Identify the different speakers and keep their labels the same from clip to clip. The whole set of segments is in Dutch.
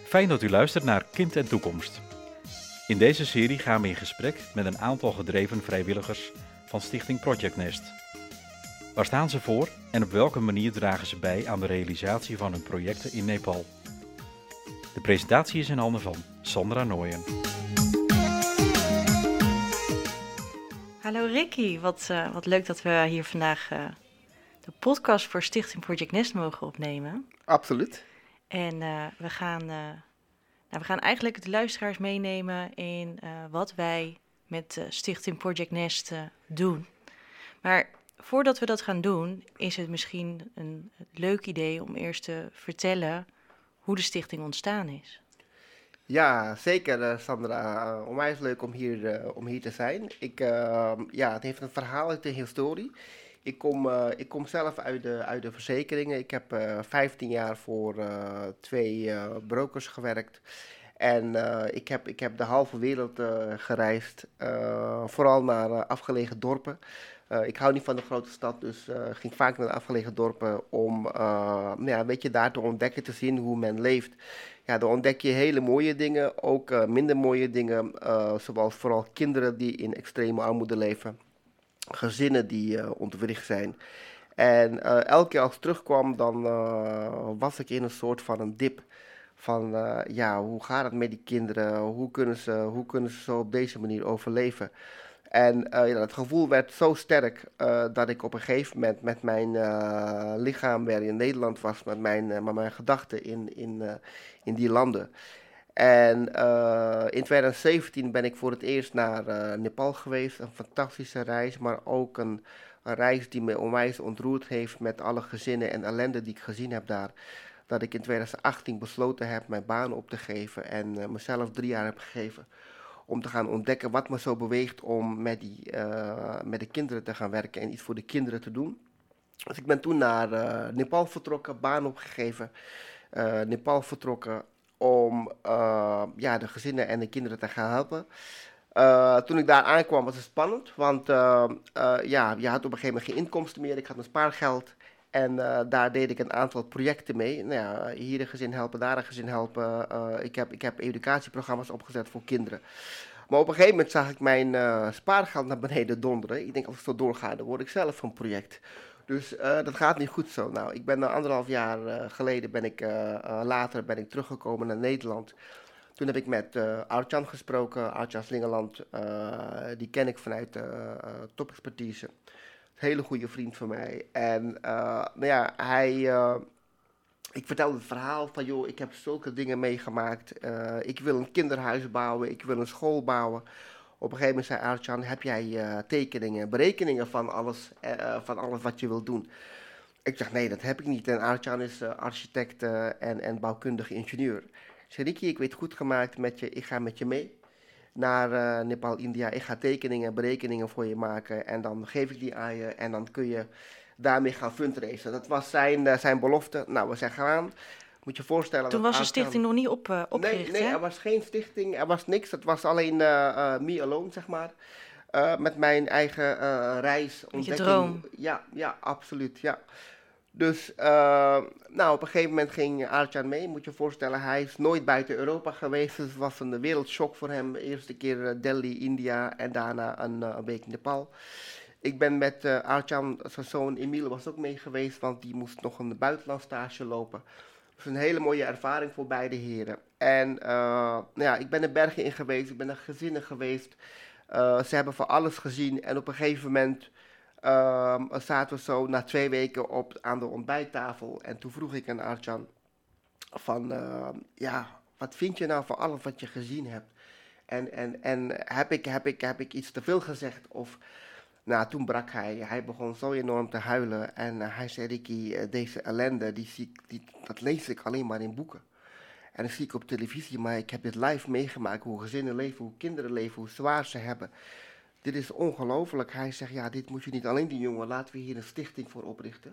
Speaker 1: Fijn dat u luistert naar Kind en Toekomst. In deze serie gaan we in gesprek met een aantal gedreven vrijwilligers van Stichting Project Nest. Waar staan ze voor en op welke manier dragen ze bij aan de realisatie van hun projecten in Nepal? De presentatie is in handen van Sandra Nooyen.
Speaker 2: Hallo Ricky, wat leuk dat we hier vandaag de podcast voor Stichting Project Nest mogen opnemen.
Speaker 3: Absoluut.
Speaker 2: En we gaan eigenlijk de luisteraars meenemen in wat wij met Stichting Project Nest doen. Maar voordat we dat gaan doen, is het misschien een leuk idee om eerst te vertellen hoe de stichting ontstaan is.
Speaker 3: Ja, zeker Sandra. Onwijs leuk om hier te zijn. Het heeft een verhaal uit de historie. Ik kom zelf uit de verzekeringen. Ik heb 15 jaar voor 2 brokers gewerkt. En ik heb de halve wereld gereisd, vooral naar afgelegen dorpen. Ik hou niet van de grote stad, dus ging vaak naar de afgelegen dorpen om een beetje daar te ontdekken, te zien hoe men leeft. Ja, dan ontdek je hele mooie dingen, ook minder mooie dingen, zoals vooral kinderen die in extreme armoede leven, gezinnen die ontwricht zijn. En elke keer als ik terugkwam, dan was ik in een soort van een dip. Van hoe gaat het met die kinderen? Hoe kunnen ze zo op deze manier overleven? En het gevoel werd zo sterk dat ik op een gegeven moment met mijn lichaam weer in Nederland was, met mijn gedachten in die landen. En in 2017 ben ik voor het eerst naar Nepal geweest. Een fantastische reis, maar ook een reis die me onwijs ontroerd heeft met alle gezinnen en ellende die ik gezien heb daar. Dat ik in 2018 besloten heb mijn baan op te geven en mezelf 3 jaar heb gegeven om te gaan ontdekken wat me zo beweegt om met de kinderen te gaan werken en iets voor de kinderen te doen. Dus ik ben toen naar Nepal vertrokken, baan opgegeven, Nepal vertrokken om de gezinnen en de kinderen te gaan helpen. Toen ik daar aankwam was het spannend, want je had op een gegeven moment geen inkomsten meer. Ik had een spaargeld en daar deed ik een aantal projecten mee. Nou ja, hier een gezin helpen, daar een gezin helpen. Ik heb educatieprogramma's opgezet voor kinderen. Maar op een gegeven moment zag ik mijn spaargeld naar beneden donderen. Ik denk, als ik zo doorga, dan word ik zelf een project. Dus dat gaat niet goed zo. Nou, ik ben 1,5 jaar geleden later teruggekomen naar Nederland. Toen heb ik met Arjan gesproken, Arjan Slingerland. Die ken ik vanuit topexpertise. Een hele goede vriend van mij. En ik vertelde het verhaal van, joh, ik heb zulke dingen meegemaakt. Ik wil een kinderhuis bouwen, ik wil een school bouwen. Op een gegeven moment zei Arjan, heb jij tekeningen, berekeningen van alles wat je wilt doen? Ik zeg, nee, dat heb ik niet. En Arjan is architect en bouwkundige ingenieur. Ik zei, Ricky, ik weet goed gemaakt met je, ik ga met je mee naar Nepal, India. Ik ga tekeningen, berekeningen voor je maken en dan geef ik die aan je en dan kun je daarmee gaan fundraisen. Dat was zijn belofte. Nou, we zijn gegaan. Moet je voorstellen.
Speaker 2: Toen was de stichting nog niet opgericht,
Speaker 3: Nee,
Speaker 2: hè?
Speaker 3: er was geen stichting, er was niks. Het was alleen me alone, zeg maar. Met mijn eigen reis,
Speaker 2: Met je
Speaker 3: ontdekking.
Speaker 2: droom.
Speaker 3: Ja, absoluut, ja. Dus op een gegeven moment ging Arjan mee. Moet je voorstellen, hij is nooit buiten Europa geweest. Dus het was een wereldshock voor hem. De eerste keer Delhi, India en daarna een week in Nepal. Ik ben met Arjan, zijn zoon Emile was ook mee geweest, want die moest nog een buitenlandstage lopen. Dus een hele mooie ervaring voor beide heren. En ik ben de bergen in geweest, ik ben naar gezinnen geweest. Ze hebben van alles gezien en op een gegeven moment zaten we zo na 2 weken aan de ontbijttafel. En toen vroeg ik aan Arjan van, wat vind je nou van alles wat je gezien hebt? En heb ik iets te veel gezegd of... Nou, toen brak hij. Hij begon zo enorm te huilen. En hij zei, Ricky, deze ellende, dat lees ik alleen maar in boeken. En dat zie ik op televisie, maar ik heb dit live meegemaakt. Hoe gezinnen leven, hoe kinderen leven, hoe zwaar ze hebben. Dit is ongelooflijk. Hij zegt, ja, dit moet je niet alleen doen, jongen. Laten we hier een stichting voor oprichten.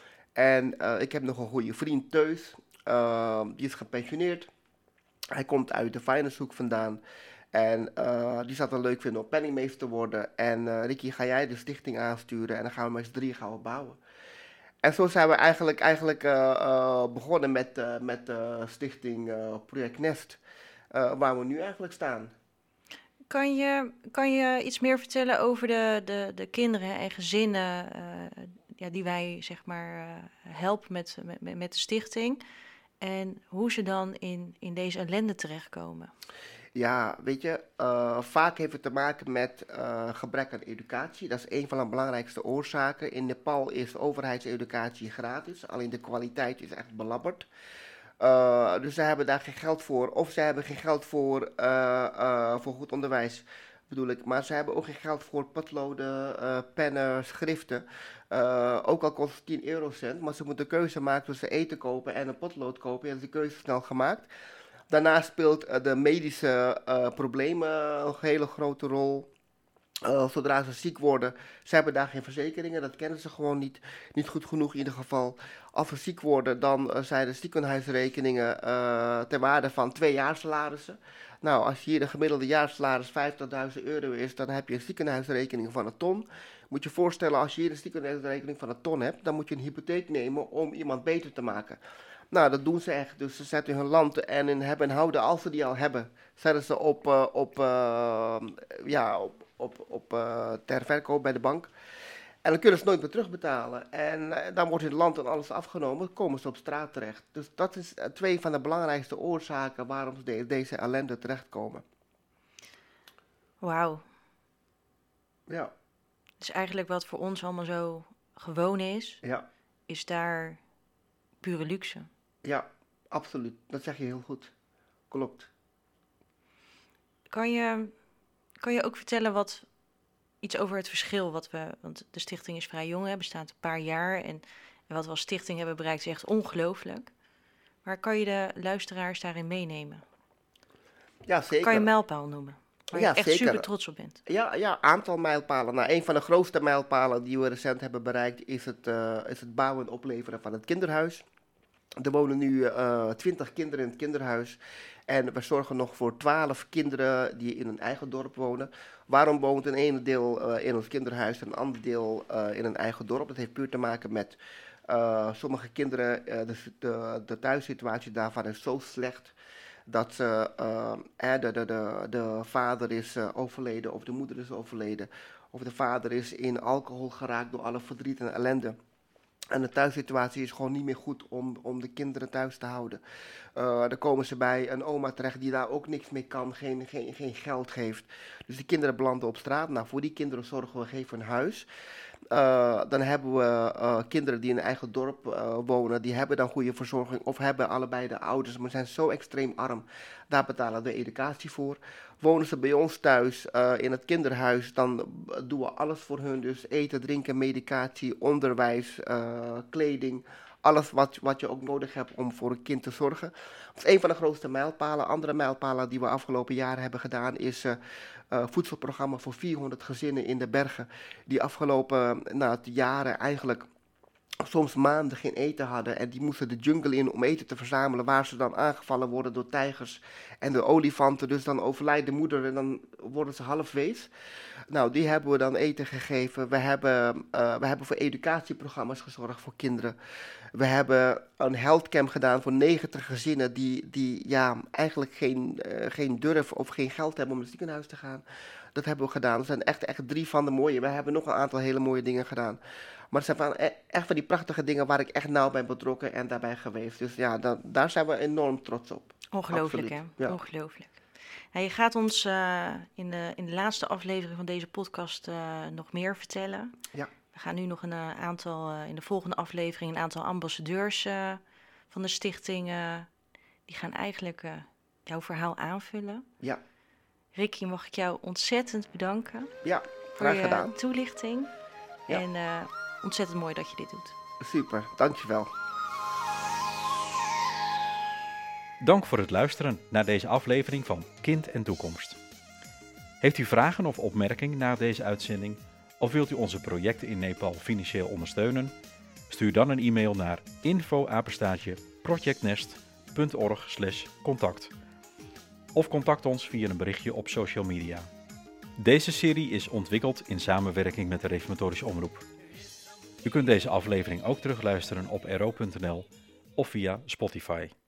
Speaker 3: En ik heb nog een goede vriend, Teus. Die is gepensioneerd. Hij komt uit de finance-hoek vandaan. En die zat het leuk vinden om penningmeester te worden. En Ricky, ga jij de stichting aansturen en dan gaan we met z'n 3 gaan bouwen. En zo zijn we eigenlijk begonnen met stichting Project Nest, waar we nu eigenlijk staan.
Speaker 2: Kan je iets meer vertellen over de kinderen en gezinnen die wij zeg maar helpen met de stichting en hoe ze dan in deze ellende terechtkomen?
Speaker 3: Ja, weet je, vaak heeft het te maken met gebrek aan educatie. Dat is een van de belangrijkste oorzaken. In Nepal is overheidseducatie gratis, alleen de kwaliteit is echt belabberd. Dus ze hebben daar geen geld voor. Of ze hebben geen geld voor goed onderwijs, bedoel ik. Maar ze hebben ook geen geld voor potloden, pennen, schriften. Ook al kost het 10 eurocent, maar ze moeten keuze maken tussen eten kopen en een potlood kopen. En dat is de keuze snel gemaakt. Daarnaast speelt de medische problemen een hele grote rol. Zodra ze ziek worden, ze hebben daar geen verzekeringen, dat kennen ze gewoon niet goed genoeg in ieder geval. Als ze ziek worden, dan zijn de ziekenhuisrekeningen ter waarde van 2 jaarsalarissen. Nou, als hier de gemiddelde jaarsalaris 50.000 euro is, dan heb je een ziekenhuisrekening van 1 ton. Moet je voorstellen, als je hier een ziekenhuisrekening van 1 ton hebt, dan moet je een hypotheek nemen om iemand beter te maken. Nou, dat doen ze echt. Dus ze zetten hun land en hun hebben en houden, als ze die al hebben, zetten ze ter verkoop bij de bank. En dan kunnen ze nooit meer terugbetalen. En dan wordt hun land en alles afgenomen, komen ze op straat terecht. Dus dat is 2 van de belangrijkste oorzaken waarom ze deze ellende terechtkomen.
Speaker 2: Wauw.
Speaker 3: Ja.
Speaker 2: Dus eigenlijk wat voor ons allemaal zo gewoon
Speaker 3: Ja.
Speaker 2: is daar pure luxe.
Speaker 3: Ja, absoluut. Dat zeg je heel goed. Klopt.
Speaker 2: Kan je ook vertellen iets over het verschil want de stichting is vrij jong, bestaat een paar jaar en wat we als stichting hebben bereikt is echt ongelooflijk. Maar kan je de luisteraars daarin meenemen?
Speaker 3: Ja, zeker.
Speaker 2: Kan je een mijlpaal noemen? Waar je echt super trots op bent.
Speaker 3: Ja, aantal mijlpalen. Nou, een van de grootste mijlpalen die we recent hebben bereikt is het bouwen en opleveren van het kinderhuis. Er wonen nu 20 kinderen in het kinderhuis. En we zorgen nog voor 12 kinderen die in een eigen dorp wonen. Waarom woont een ene deel in ons kinderhuis en een ander deel in een eigen dorp? Dat heeft puur te maken met sommige kinderen, de thuissituatie daarvan is zo slecht dat de vader is overleden of de moeder is overleden. Of de vader is in alcohol geraakt door alle verdriet en ellende. En de thuissituatie is gewoon niet meer goed om de kinderen thuis te houden. Dan komen ze bij een oma terecht die daar ook niks mee kan, geen geld heeft. Dus de kinderen belanden op straat. Nou, voor die kinderen zorgen we, geven een huis. Dan hebben we kinderen die in een eigen dorp wonen. Die hebben dan goede verzorging of hebben allebei de ouders, maar zijn zo extreem arm. Daar betalen we educatie voor. Wonen ze bij ons thuis in het kinderhuis, dan doen we alles voor hun. Dus eten, drinken, medicatie, onderwijs, kleding. Alles wat je ook nodig hebt om voor een kind te zorgen. Dat is een van de grootste mijlpalen. Andere mijlpalen die we afgelopen jaren hebben gedaan is voedselprogramma voor 400 gezinnen in de bergen. Die afgelopen jaren eigenlijk soms maanden geen eten hadden. En die moesten de jungle in om eten te verzamelen, waar ze dan aangevallen worden door tijgers en door olifanten. Dus dan overlijdt de moeder en dan worden ze half wees. Nou, die hebben we dan eten gegeven. We hebben voor educatieprogramma's gezorgd voor kinderen. We hebben een healthcamp gedaan voor 90 gezinnen die eigenlijk geen durf of geen geld hebben om naar het ziekenhuis te gaan. Dat hebben we gedaan. Dat zijn echt 3 van de mooie. We hebben nog een aantal hele mooie dingen gedaan. Maar het zijn echt van die prachtige dingen waar ik echt nauw ben betrokken en daarbij geweest. Dus ja, daar zijn we enorm trots op.
Speaker 2: Ongelooflijk, absoluut. Hè? Ja. Ongelooflijk. Nou, je gaat ons in de laatste aflevering van deze podcast nog meer vertellen.
Speaker 3: Ja.
Speaker 2: We gaan nu nog in de volgende aflevering een aantal ambassadeurs van de stichting. Die gaan eigenlijk jouw verhaal aanvullen.
Speaker 3: Ja.
Speaker 2: Ricky, mag ik jou ontzettend bedanken.
Speaker 3: Ja, graag gedaan.
Speaker 2: Voor je toelichting. Ja. En ontzettend mooi dat je dit doet.
Speaker 3: Super, dankjewel.
Speaker 1: Dank voor het luisteren naar deze aflevering van Kind en Toekomst. Heeft u vragen of opmerkingen na deze uitzending? Of wilt u onze projecten in Nepal financieel ondersteunen? Stuur dan een e-mail naar info@projectnest.org/contact. Of contact ons via een berichtje op social media. Deze serie is ontwikkeld in samenwerking met de Reformatorische Omroep. U kunt deze aflevering ook terugluisteren op ro.nl of via Spotify.